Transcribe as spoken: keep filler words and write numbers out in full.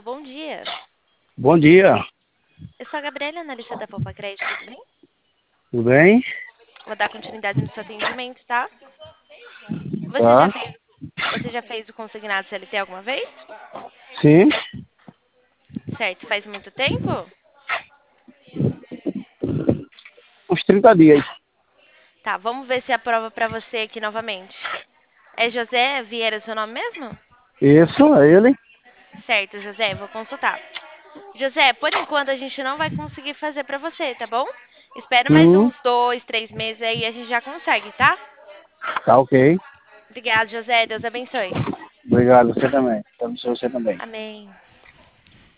bom dia. Bom dia, Eu sou a Gabriela, analista da Poupa Crédito, tudo bem? tudo bem? Vou dar continuidade no seu atendimento, tá? Você já Tá? fez, você já fez o consignado C L T alguma vez? Sim, Certo, faz muito tempo? uns trinta dias. Tá, vamos ver se aprova pra você aqui novamente. É José Vieira seu nome mesmo? Isso, é ele? Certo, José, vou consultar. José, por enquanto a gente não vai conseguir fazer pra você, tá bom? Espera mais Hum, uns dois, três meses aí a gente já consegue, tá? tá ok. Obrigada, José. Deus abençoe. Obrigado, você também. Pra você também. Amém.